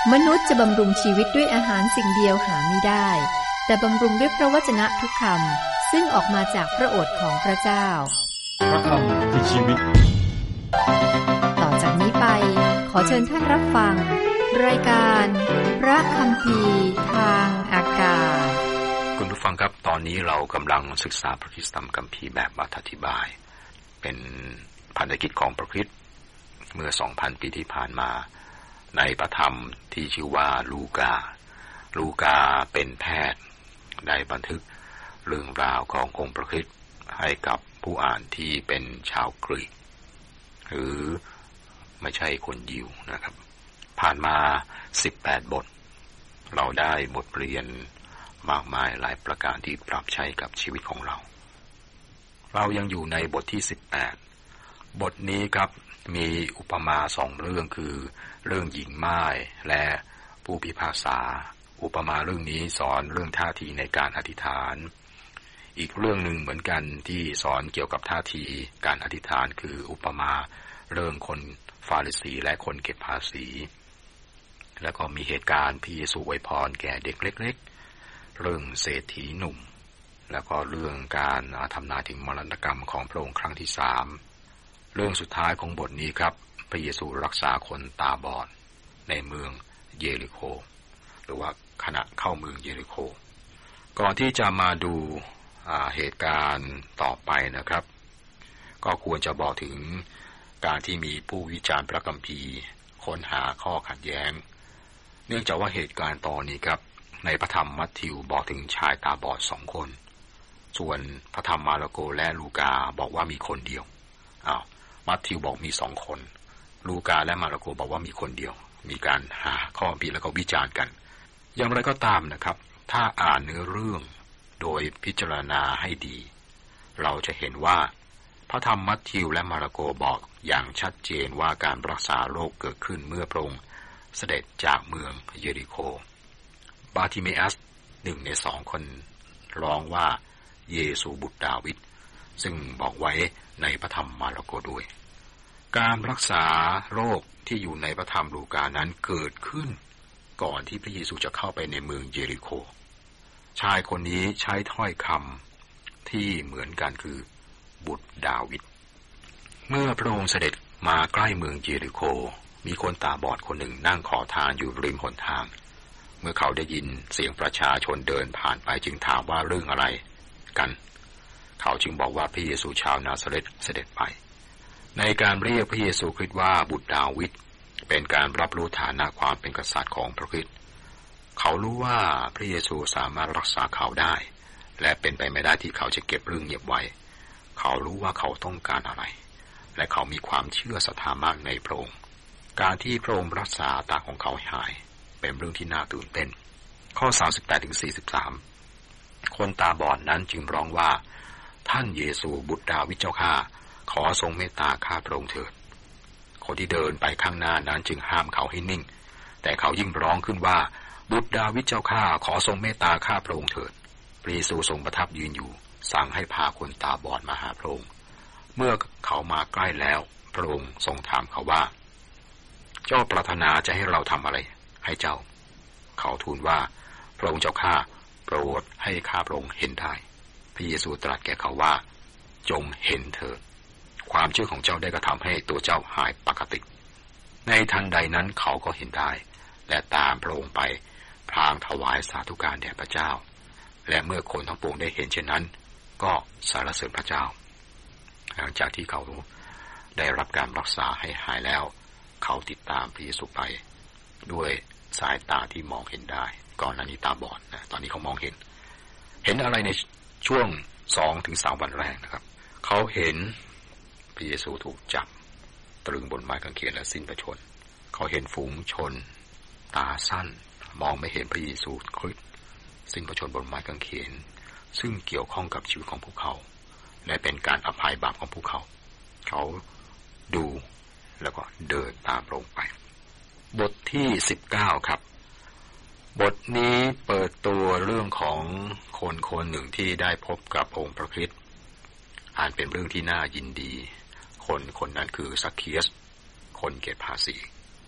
มนุษย์จะบำรุงชีวิตด้วยอาหารสิ่งเดียวหาไม่ได้แต่บำรุงด้วยพระวจนะทุกคำซึ่งออกมาจากพระโอษฐ์ของพระเจ้าพระคำคือชีวิตต่อจากนี้ไปขอเชิญท่านรับฟังรายการพระคัมภีร์ทางอากาศคุณผู้ฟังครับตอนนี้เรากำลังศึกษาพระคริสตธรรมคัมภีร์แบบอธิบายเป็นพันธกิจของพระคริสต์เมื่อ 2,000 ปีที่ผ่านมาในพระธรรมที่ชื่อว่าลูกาเป็นแพทย์ได้บันทึกเรื่องราวขององค์พระคริสต์ให้กับผู้อ่านที่เป็นชาวกรีกหรือไม่ใช่คนยิวนะครับผ่านมา18บทเราได้บทเรียนมากมายหลายประการที่ปรับใช้กับชีวิตของเรายังอยู่ในบทที่18บทนี้ครับมีอุปมา2เรื่องคือเรื่องหญิงม่ายและผู้พิพากษาอุปมาเรื่องนี้สอนเรื่องท่าทีในการอธิษฐานอีกเรื่องหนึ่งเหมือนกันที่สอนเกี่ยวกับท่าทีการอธิษฐานคืออุปมาเรื่องคนฟาริสีและคนเก็บภาษีแล้วก็มีเหตุการณ์พระเยซูอวยพรแก่เด็กเล็กๆเรื่องเศรษฐีหนุ่มแล้วก็เรื่องการทำนายถึงมรณกรรมของพระองค์ครั้งที่3เรื่องสุดท้ายของบทนี้ครับพระเยซูรักษาคนตาบอดในเมืองเยริโคหรือว่าขณะเข้าเมืองเยริโคก่อนที่จะมาดูเหตุการณ์ต่อไปนะครับก็ควรจะบอกถึงการที่มีผู้วิจารณ์พระคัมภีร์ค้นหาข้อขัดแย้งเนื่องจากว่าเหตุการณ์ตอนนี้ครับในพระธรรมมัทธิวบอกถึงชายตาบอด2คนส่วนพระธรรมมาระโกและลูกาบอกว่ามีคนเดียวมัทธิวบอกมี2คนลูกาและมาระโกบอกว่ามีคนเดียวมีการหาข้อผิดแล้วก็วิจารณ์กันอย่างไรก็ตามนะครับถ้าอ่านเนื้อเรื่องโดยพิจารณาให้ดีเราจะเห็นว่าพระธรรมมัทธิวและมาระโกบอกอย่างชัดเจนว่าการรักษาโรคเกิดขึ้นเมื่อพระองค์เสด็จจากเมืองเยริโคบาติเมอัส1ใน2คนร้องว่าเยซูบุตรดาวิดซึ่งบอกไว้ในพระธรรมมาระโกด้วยการรักษาโรคที่อยู่ในพระธรรมลูกานั้นเกิดขึ้นก่อนที่พระเยซูจะเข้าไปในเมืองเยริโคชายคนนี้ใช้ถ้อยคำที่เหมือนกันคือบุตรดาวิดเมื่อพระองค์เสด็จมาใกล้เมืองเยริโคมีคนตาบอดคนหนึ่งนั่งขอทานอยู่ริมหนทางเมื่อเขาได้ยินเสียงประชาชนเดินผ่านไปจึงถามว่าเรื่องอะไรกันเขาจึงบอกว่าพระเยซูชาวนาซาเรตเสด็จไปในการเรียกพระเยซูคริสต์ว่าบุตรดาวิดเป็นการรับรู้ฐานะความเป็นกษัตริย์ของพระคริสต์เขารู้ว่าพระเยซูสามารถรักษาเขาได้และเป็นไปไม่ได้ที่เขาจะเก็บเรื่องเงียบไว้เขารู้ว่าเขาต้องการอะไรและเขามีความเชื่อศรัทธามากในพระองค์การที่พระองค์รักษาตาของเขาหายเป็นเรื่องที่น่าตื่นเต้นข้อ 38-43 คนตาบอดนั้นจึงร้องว่าท่านเยซูบุตรดาวิดเจ้าข้าขอทรงเมตตาข้าพระองค์เถิดคนที่เดินไปข้างหน้านั้นจึงห้ามเขาให้นิ่งแต่เขายิ่งร้องขึ้นว่าบุตรดาวิดเจ้าข้าขอทรงเมตตาข้าพระองค์เถิดพระเยซูทรงประทับยืนอยู่สั่งให้พาคนตาบอดมาหาพระองค์เมื่อเขามาใกล้แล้วพระองค์ทรงถามเขาว่าเจ้าปรารถนาจะให้เราทำอะไรให้เจ้าเขาทูลว่าพระองค์เจ้าข้าโปรดให้ข้าพระองค์เห็นได้พระเยซูตรัสแก่เขาว่าจงเห็นเถิดความเชื่อของเจ้าได้กระทำให้ตัวเจ้าหายปกติในทันใดนั้นเขาก็เห็นได้และตามพระองค์ไปพลางถวายสาธุการแด่พระเจ้าและเมื่อคนทั้งปวงได้เห็นเช่นนั้นก็สรรเสริญพระเจ้าหลังจากที่เขาได้รับการรักษาให้หายแล้วเขาติดตามพระเยซูไปด้วยสายตาที่มองเห็นได้ก่อนหน้านี้ตาบอดนะตอนนี้เขามองเห็นอะไรในช่วง 2-3 วันแรกนะครับเขาเห็นพระเยซูถูกจับตรึงบนไม้กางเขนและสิ้นพระชนม์เขาเห็นฝูงชนตาสั้นมองไม่เห็นพระเยซูคริสต์สิ้นพระชนม์บนไม้กางเขนซึ่งเกี่ยวข้องกับชีวิตของพวกเขาและเป็นการอภัยบาปของพวกเขาเขาดูแล้วก็เดินตามพระองค์ไปบทที่19ครับบทนี้เปิดตัวเรื่องของคนหนึ่งที่ได้พบกับองค์พระคริสต์อ่านเป็นเรื่องที่น่ายินดีคนนั้นคือซัคเคียสคนเก็บภาษี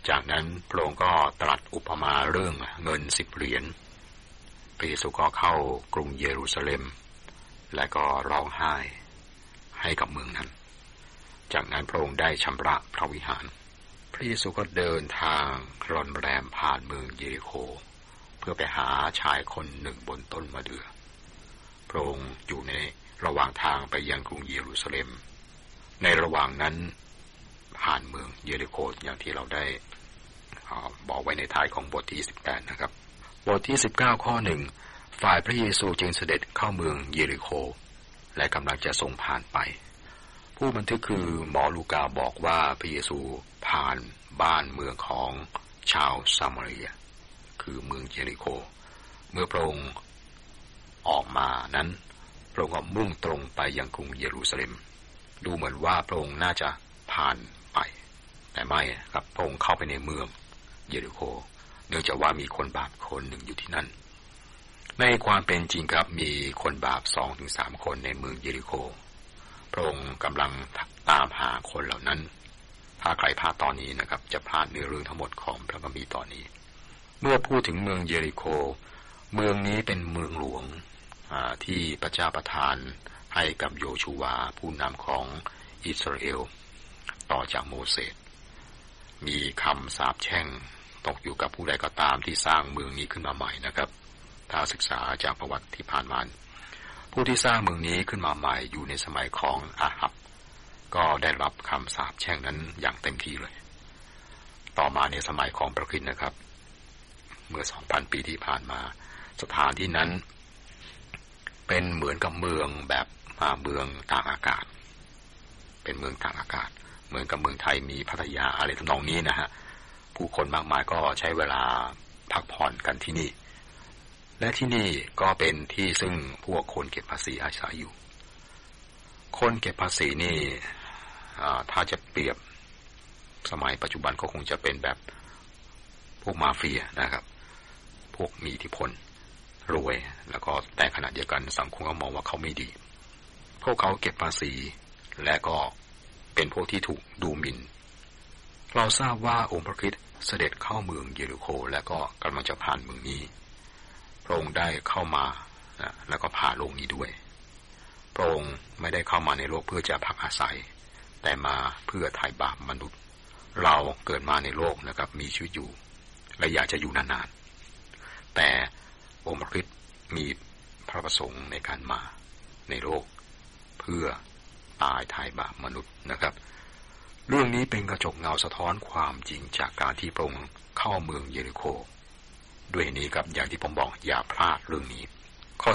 จากนั้นพระองค์ก็ตรัสอุปมาเรื่องเงิน10 เหรียญพระเยซูก็เข้ากรุงเยรูซาเล็มและก็ร้องไห้ให้กับเมืองนั้นจากนั้นพระองค์ได้ชำระพระวิหารพระเยซูก็เดินทางร่อนแรมผ่านเมืองเยริโคเพื่อไปหาชายคนหนึ่งบนต้นมะเดื่อพระองค์อยู่ในระหว่างทางไปยังกรุงเยรูซาเล็มในระหว่างนั้นผ่านเมืองเยริโคอย่างที่เราได้บอกไว้ในท้ายของบทที่18นะครับบทที่19ข้อ1ฝ่ายพระเยซูจึงเสด็จเข้าเมืองเยริโคและกำลังจะทรงผ่านไปผู้บันทึกคือหมอลูกาบอกว่าพระเยซูผ่านบ้านเมืองของชาวซามาเรียคือเมืองเยริโคเมื่อพระองค์ออกมานั้นพระองค์ก็มุ่งตรงไปยังกรุงเยรูซาเล็มดูเหมือนว่าพระองค์น่าจะผ่านไปแต่ไม่ครับพระองค์เข้าไปในเมืองเยริโคเนื่องจากว่ามีคนบาปคนหนึ่งอยู่ที่นั่นในความเป็นจริงครับมีคนบาป 2-3 คนในเมืองเยริโคพระองค์กำลังตามหาคนเหล่านั้นถ้าใครพลาดตอนนี้นะครับจะพลาดเนื้อเรื่องทั้งหมดของพระคัมภีร์ตอนนี้เมื่อพูดถึงเมืองเยริโคเมืองนี้เป็นเมืองหลวงที่พระเจ้าประทานให้กับโยชูวาผู้นำของอิสราเอลต่อจากโมเสสมีคำสาปแช่งตกอยู่กับผู้ใดก็ตามที่สร้างเมืองนี้ขึ้นมาใหม่นะครับถ้าศึกษาจากประวัติที่ผ่านมาผู้ที่สร้างเมืองนี้ขึ้นมาใหม่อยู่ในสมัยของอาหับก็ได้รับคำสาปแช่งนั้นอย่างเต็มที่เลยต่อมาในสมัยของพระคริสต์นะครับเมื่อ 2,000 ปีที่ผ่านมาสถานที่นั้นเป็นเหมือนกับเมืองแบบเมืองต่างอากาศเป็นเมืองต่างอากาศเหมือนกับเมืองไทยมีพัทยาอะไรทำนองนี้นะฮะผู้คนมากมายก็ใช้เวลาพักผ่อนกันที่นี่และที่นี่ก็เป็นที่ซึ่งพวกคนเก็บภาษีอาศัยอยู่คนเก็บภาษีนี่ถ้าจะเปรียบสมัยปัจจุบันก็คงจะเป็นแบบพวกมาเฟียนะครับพวกมีอิทธิพลรวยแล้วก็แต่ขณะเดียวกันสังคมก็มองว่าเขาไม่ดีพวกเขาเก็บภาษีและก็เป็นพวกที่ถูกดูหมิ่นเราทราบว่าองค์พระคริสต์เสด็จเข้าเมืองเยริโคและก็กำลังจะผ่านเมืองนี้พระองค์ได้เข้ามาแล้วก็ผ่านโลกนี้ด้วยพระองค์ไม่ได้เข้ามาในโลกเพื่อจะพักอาศัยแต่มาเพื่อไถ่บาปมนุษย์เราเกิดมาในโลกนะครับมีชีวิตอยู่และอยากจะอยู่นานๆแต่องค์พระคริสต์มีพระประสงค์ในการมาในโลกเพื่อตายไถ่บาปมนุษย์นะครับเรื่องนี้เป็นกระจกเงาสะท้อนความจริงจากการที่พระองค์เข้าเมืองเยริโคด้วยนี้ครับอย่างที่ผมบอกอย่าพลาดเรื่องนี้ข้อ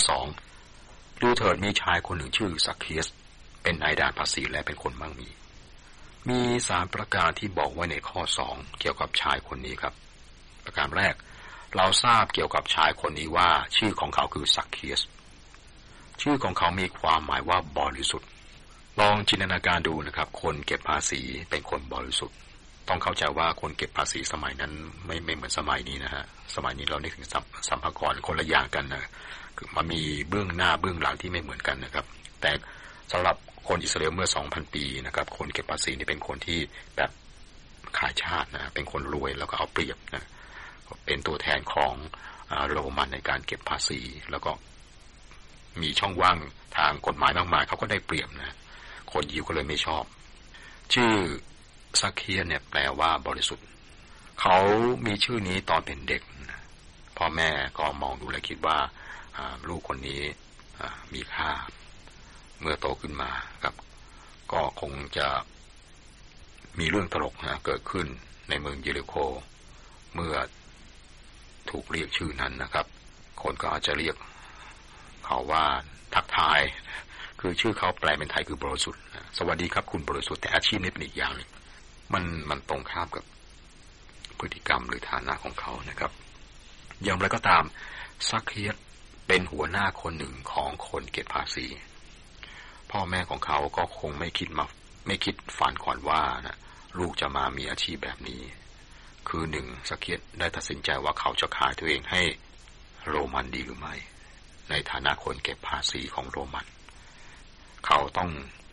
2ดูเถิดมีชายคนหนึ่งชื่อซักเคียสเป็นนายด่านภาษีและเป็นคนมั่งมี3ประการที่บอกไว้ในข้อ2เกี่ยวกับชายคนนี้ครับประการแรกเราทราบเกี่ยวกับชายคนนี้ว่าชื่อของเขาคือซักเคียสชื่อของเขามีความหมายว่าบริสุทธิ์ลองจินตนาการดูนะครับคนเก็บภาษีเป็นคนบริสุทธิ์ต้องเข้าใจว่าคนเก็บภาษีสมัยนั้นไม่เหมือนสมัยนี้นะฮะสมัยนี้เรานึกถึงสัมภากรคนละอย่างกันนะคือมันมีเบื้องหน้าเบื้องหลังที่ไม่เหมือนกันนะครับแต่สำหรับคนอิสราเอลเมื่อ 2,000 ปีนะครับคนเก็บภาษีนี่เป็นคนที่แบบขายชาตินะเป็นคนรวยแล้วก็เอาเปรียบนะเป็นตัวแทนของโรมันในการเก็บภาษีแล้วก็มีช่องว่างทางกฎหมายมากมายเขาก็ได้เปรียบนะคนยิวก็เลยไม่ชอบชื่อซักเคียสเนี่ยแปลว่าบริสุทธิ์เขามีชื่อนี้ตอนเป็นเด็กพ่อแม่ก็มองดูและคิดว่าลูกคนนี้มีค่าเมื่อโตขึ้นมาครับก็คงจะมีเรื่องตลกเกิดขึ้นในเมืองเยริโคเมื่อถูกเรียกชื่อนั้นนะครับคนก็อาจจะเรียกเขาว่าทักทายคือชื่อเขาแปลเป็นไทยคือบริสุทธิ์สวัสดีครับคุณบริสุทธิ์แต่อาชีพนี้เป็นอีกอย่างนึงมันตรงข้ามกับพฤติกรรมหรือฐานะของเขานะครับอย่างไรก็ตามซักเคียสเป็นหัวหน้าคนหนึ่งของคนเก็บภาษีพ่อแม่ของเขาก็คงไม่คิดฝันก่อนว่านะลูกจะมามีอาชีพแบบนี้คือซักเคียสได้ตัดสินใจว่าเขาจะขายตัวเองให้โรมันดีหรือไม่ในฐานะคนเก็บภาษีของโรมันเขาต้อง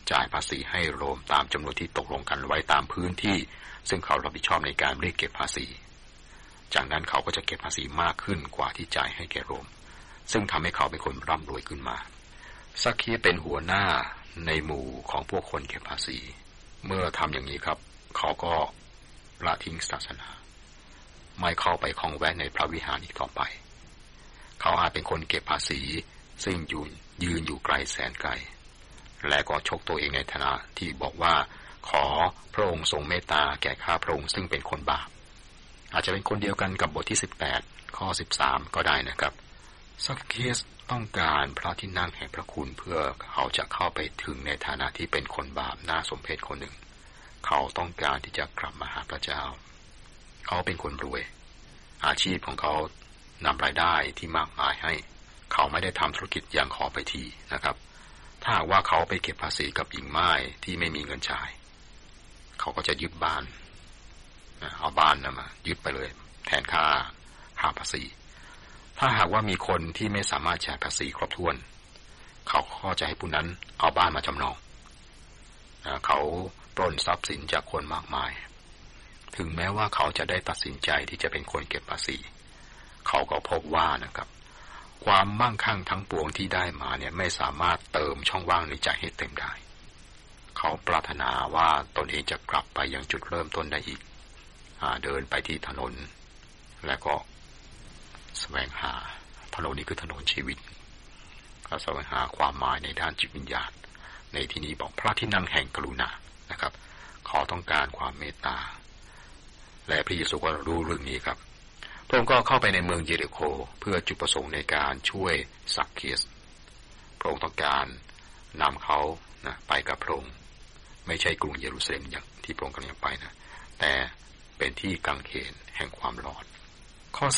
จ่ายภาษีให้โรมตามจำนวนที่ตกลงกันไว้ตามพื้นที่ซึ่งเขารับผิดชอบในการเรียกเก็บภาษีจากนั้นเขาก็จะเก็บภาษีมากขึ้นกว่าที่จ่ายให้แก่โรมซึ่งทำให้เขาเป็นคนร่ำรวยขึ้นมาซักเคียสเป็นหัวหน้าในหมู่ของพวกคนเก็บภาษีเมื่อทำอย่างนี้ครับเขาก็ละทิ้งศาสนาไม่เข้าไปคล้องแวะในพระวิหารอีกต่อไปเขาอาจเป็นคนเก็บภาษีซึ่งยืนอยู่ไกลแสนไกลและก็ชกตัวเองในฐานะที่บอกว่าขอพระองค์ทรงเมตตาแก่ข้าพระองค์ซึ่งเป็นคนบาปอาจจะเป็นคนเดียวกันกับบทที่18ข้อ13ก็ได้นะครับซักเคียสต้องการพระที่นั่งแห่งพระคุณเพื่อเขาจะเข้าไปถึงในฐานะที่เป็นคนบาปน่าสมเพชคนหนึ่งเขาต้องการที่จะกลับมาหาพระเจ้าเขาเป็นคนรวยอาชีพของเขานำรายได้ที่มากมายให้เขาไม่ได้ทำธุรกิจอย่างขอไปทีนะครับถ้าหากว่าเขาไปเก็บภาษีกับหญิงม่ายที่ไม่มีเงินจ่ายเขาก็จะยึดบ้านเอาบ้านมายึดไปเลยแทนค่าภาษีถ้าหากว่ามีคนที่ไม่สามารถจ่ายภาษีครบถ้วนเขาก็จะให้ผู้นั้นเอาบ้านมาจำนองเขาปล้นทรัพย์สินจากคนมากมายถึงแม้ว่าเขาจะได้ตัดสินใจที่จะเป็นคนเก็บภาษีเขาก็พบว่านะครับความมั่งคั่งทั้งปวงที่ได้มาเนี่ยไม่สามารถเติมช่องว่างในใจให้เต็มได้เขาปรารถนาว่าตนเองจะกลับไปยังจุดเริ่มต้นได้อีกเดินไปที่ถนนและก็แสวงหาถนนนี้คือถนนชีวิตเขาแสวงหาความหมายในด้านจิตวิญญาณในที่นี้บอกพระที่นั่งแห่งกรุณานะครับเขาต้องการความเมตตาและพระเยซูก็รู้เรื่องนี้ครับพระองค์ก็เข้าไปในเมืองเยริโคเพื่อจุดประสงค์ในการช่วยซักเคียสพระองค์ต้องการนำเขาไปกับพระองค์ไม่ใช่กรุงเยรูซาเล็มอย่างที่พระองค์กำลังไปนะแต่เป็นที่กังเขนแห่งความรอดข้อ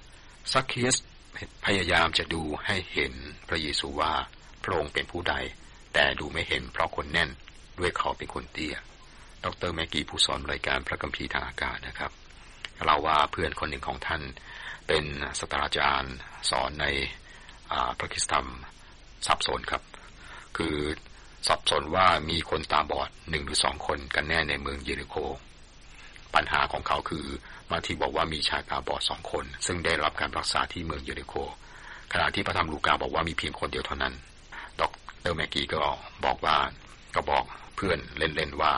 3ซักเคียสพยายามจะดูให้เห็นพระเยซูว่าพระองค์เป็นผู้ใดแต่ดูไม่เห็นเพราะคนแน่นด้วยเขาเป็นคนเตี้ยดร.แมกกี้ผู้สอนรายการพระคัมภีร์ทางอากาศนะครับเล่าว่าเพื่อนคนหนึ่งของท่านเป็นศาสตราจารย์สอนในพระคริสตธรรมสับสนครับคือสับสนว่ามีคนตาบอด1หรือ2คนกันแน่ในเมืองเยริโคปัญหาของเขาคือบางทีบอกว่ามีชายตาบอด2คนซึ่งได้รับการรักษาที่เมืองเยริโคขณะที่พระธรรมลูกาบอกว่ามีเพียงคนเดียวเท่านั้นดร.แมกกี้ก็บอกเพื่อนเล่นๆว่า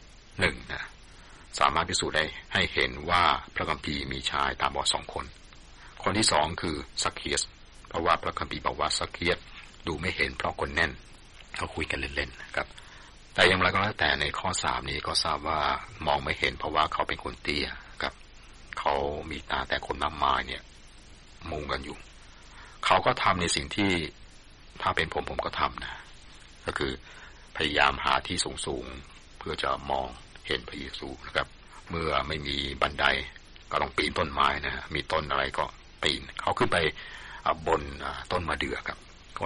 1นะสามารถพิสูจน์ได้ให้เห็นว่าพระคัมภีร์มีชายตาบอด2คนคนที่2คือซักเคียสเพราะว่าพระคัมภีร์บอกว่าซักเคียสดูไม่เห็นเพราะคนแน่นเขาคุยกันเล่นๆนะครับแต่อย่างไรก็แล้วแต่ในข้อ3นี้ก็ทราบว่ามองไม่เห็นเพราะว่าเขาเป็นคนเตี้ยครับเขามีตาแต่คนมากมายเนี่ยมุงกันอยู่เขาก็ทำในสิ่งที่ถ้าเป็นผมก็ทำนะก็คือพยายามหาที่สูงๆเพื่อจะมองเห็นพระเยซูนะครับเมื่อไม่มีบันไดก็ต้องปีนต้นไม้นะมีต้นอะไรก็ปีนเขาขึ้นไปบนต้นมะเดื่อครับข้อ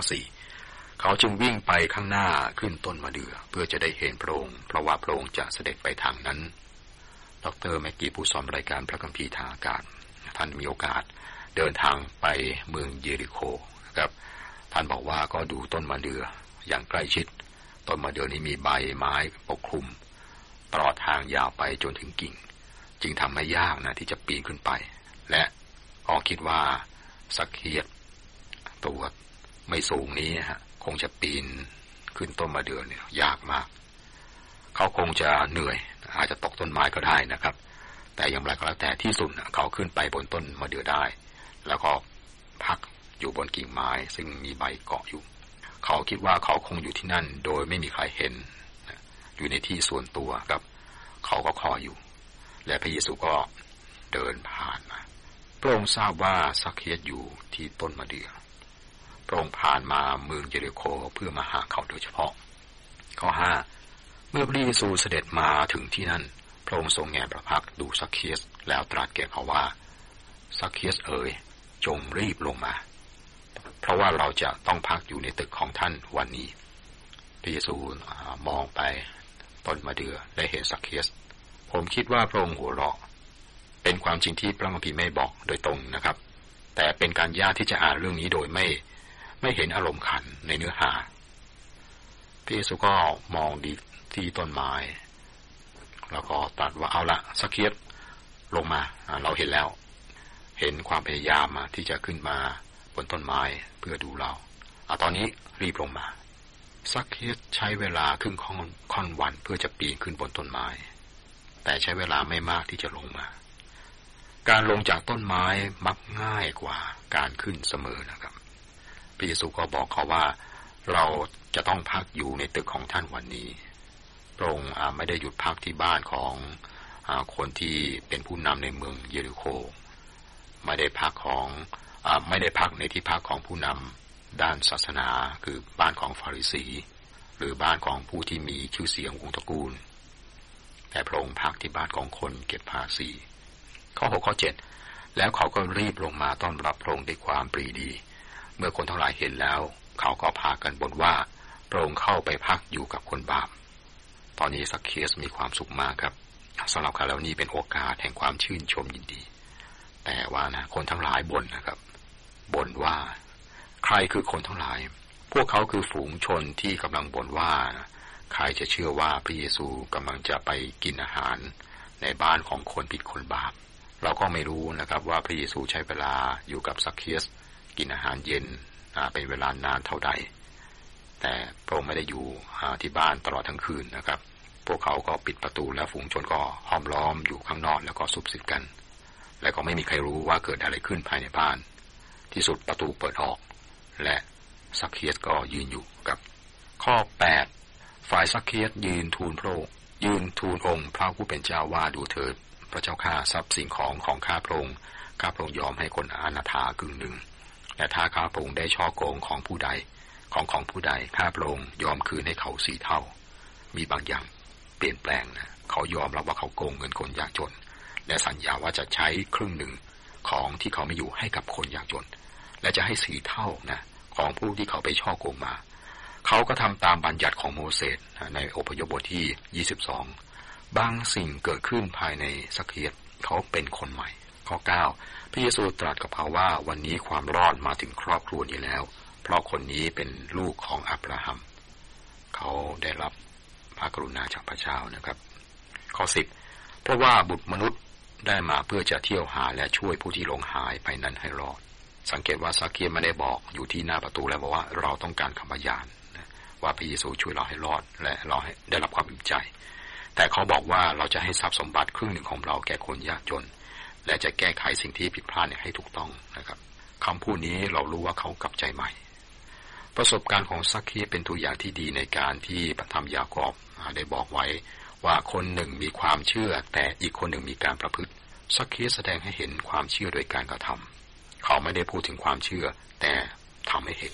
4เขาจึงวิ่งไปข้างหน้าขึ้นต้นมะเดื่อเพื่อจะได้เห็นพระองค์เพราะว่าพระองค์จะเสด็จไปทางนั้นดร.แมกกี้ผู้สอนรายการพระคัมภีร์ทางอากาศท่านมีโอกาสเดินทางไปเมืองเยริโคนะครับท่านบอกว่าก็ดูต้นมะเดื่ออย่างใกล้ชิดต้นมะเดื่อนี้มีใบไม้ปกคลุมตลอดทางยาวไปจนถึงกิ่งจึงทำให้ยากนะที่จะปีนขึ้นไปและก็คิดว่าซักเคียสตัวไม่สูงนี้คงจะปีนขึ้นต้นมะเดื่อเนี่ยยากมากเขาคงจะเหนื่อยอาจจะตกต้นไม้ก็ได้นะครับแต่อย่างไรก็แล้วแต่ที่สุดเขาขึ้นไปบนต้นมะเดื่อได้แล้วก็พักอยู่บนกิ่งไม้ซึ่งมีใบเกาะอยู่เขาคิดว่าเขาคงอยู่ที่นั่นโดยไม่มีใครเห็นอยู่ในที่ส่วนตัวครับเขาก็คอยอยู่และพระเยซูก็เดินผ่านมาพระองค์ทราบว่าซักเคียสอยู่ที่ต้นมะเดื่อพระองค์ผ่านมาเมืองเยริโคเพื่อมาหาเขาโดยเฉพาะข้อ5เมื่อพระเยซูเสด็จมาถึงที่นั่นพระองค์ทรงแงนพระพักตร์ดูซักเคียสแล้วตรัสแก่เขาว่าซักเคียสเอ๋ยจงรีบลงมาเพราะว่าเราจะต้องพักอยู่ในตึกของท่านวันนี้พระเยซูมองไปต้นมะเดื่อได้เห็นซักเคียสผมคิดว่าพระองค์หัวเราะเป็นความจริงที่พระคัมภีร์ไม่บอกโดยตรงนะครับแต่เป็นการยากที่จะอ่านเรื่องนี้โดยไม่เห็นอารมณ์ขันในเนื้อหาพระเยซูก็มองดีที่ต้นไม้แล้วก็ตรัสว่าเอาละซักเคียสลงมาเราเห็นแล้วเห็นความพยายามที่จะขึ้นมาบนต้นไม้เพื่อดูเราตอนนี้รีบลงมาซักเคียสใช้เวลาครึ่งค่อนวันเพื่อจะปีนขึ้นบนต้นไม้แต่ใช้เวลาไม่มากที่จะลงมาการลงจากต้นไม้มักง่ายกว่าการขึ้นเสมอนะครับพระเยซูก็บอกเขาว่าเราจะต้องพักอยู่ในตึกของท่านวันนี้พระองค์ไม่ได้หยุดพักที่บ้านของคนที่เป็นผู้นำในเมืองเยริโคไม่ได้พักในที่พักของผู้นำด้านศาสนาคือบ้านของฟาริสีหรือบ้านของผู้ที่มีชื่อเสียงวงตระกูลแต่พระองค์พักที่บ้านของคนเก็บภาษีข้อ 6 ข้อ 7แล้วเขาก็รีบลงมาต้อนรับพระองค์ด้วยความปรีดีเมื่อคนทั้งหลายเห็นแล้วเขาก็พากันบ่นว่าพระองค์เข้าไปพักอยู่กับคนบาปตอนนี้ซักเคียสมีความสุขมากครับสำหรับเขาแล้วนี่เป็นโอกาสแห่งความชื่นชมยินดีแต่ว่าคนทั้งหลายบ่นนะครับบ่นว่าใครคือคนทั้งหลายพวกเขาคือฝูงชนที่กำลังบ่นว่าใครจะเชื่อว่าพระเยซูกำลังจะไปกินอาหารในบ้านของคนผิดคนบาปเราก็ไม่รู้นะครับว่าพระเยซูใช้เวลาอยู่กับซักเคียสกินอาหารเย็นเป็นเวลานานเท่าใดแต่พระองค์ไม่ได้อยู่ที่บ้านตลอดทั้งคืนนะครับพวกเขาก็ปิดประตูและฝูงชนก็ห้อมล้อมอยู่ข้างนอกแล้วก็ซุบซิบกันและก็ไม่มีใครรู้ว่าเกิดอะไรขึ้นภายในบ้านที่สุดประตูเปิดออกและซักเคียสก็ยืนอยู่กับข้อ 8ฝ่ายซักเคียสยืนทูลองค์พระผู้เป็นเจ้าว่าดูเถิดพระเจ้าข้าทรัพย์สิ่งของข้าพระองค์ยอมให้คนอนาถากึ่งหนึ่งและถ้าข้าพระองค์ได้ช่อโกงของผู้ใดของผู้ใดข้าพระองค์ยอมคืนให้เขา4 เท่ามีบางอย่างเปลี่ยนแปลงเขายอมรับว่าเขาโกงเงินคนยากจนและสัญญาว่าจะใช้ครึ่งหนึ่งของที่เขาไม่อยู่ให้กับคนยากจนและจะให้4 เท่าของผู้ที่เขาไปช่อโกงมาเขาก็ทำตามบัญญัติของโมเสสในอพยพบทที่22บางสิ่งเกิดขึ้นภายในซักเคียสเขาเป็นคนใหม่ข้อ 9พระเยซูตรัสกับเขาว่าวันนี้ความรอดมาถึงครอบครัวนี้แล้วเพราะคนนี้เป็นลูกของอับราฮัมเขาได้รับพระกรุณาจากพระเจ้านะครับข้อ 10เพราะว่าบุตรมนุษย์ได้มาเพื่อจะเที่ยวหาและช่วยผู้ที่หลงหายไปนั้นให้รอดสังเกตว่าซักเคียสไม่ได้บอกอยู่ที่หน้าประตูแล้วบอกว่าเราต้องการคำพยานว่าพระเยซูช่วยเราให้รอดและเราให้ได้รับความอิ่มใจแต่เขาบอกว่าเราจะให้ทรัพย์สมบัติครึ่งหนึ่งของเราแก่คนยากจนและจะแก้ไขสิ่งที่ผิดพลาดให้ถูกต้องนะครับคำพูดนี้เรารู้ว่าเขากลับใจใหม่ประสบการณ์ของซักเคียสเป็นตัวอย่างที่ดีในการที่พระธรรมยากอบได้บอกไว้ว่าคนหนึ่งมีความเชื่อแต่อีกคนหนึ่งมีการประพฤติซักเคียสแสดงให้เห็นความเชื่อโดยการกระทำเขาไม่ได้พูดถึงความเชื่อแต่ทำให้เห็น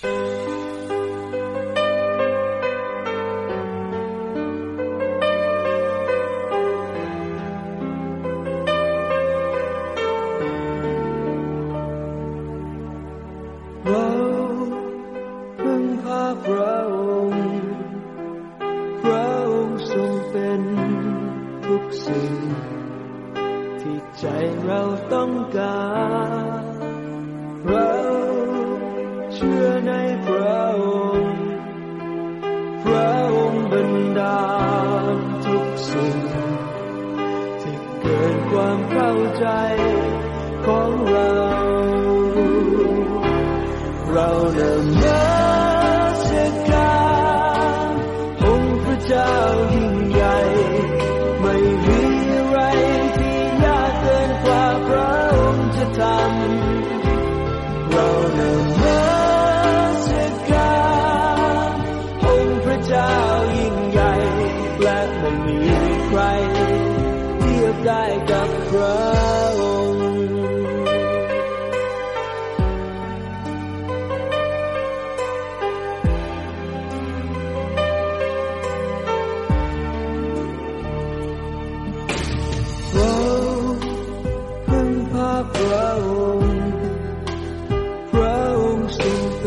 ได้กับพระองค์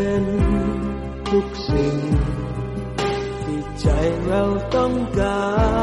ทุกสิ่งที่ใจเราต้องการ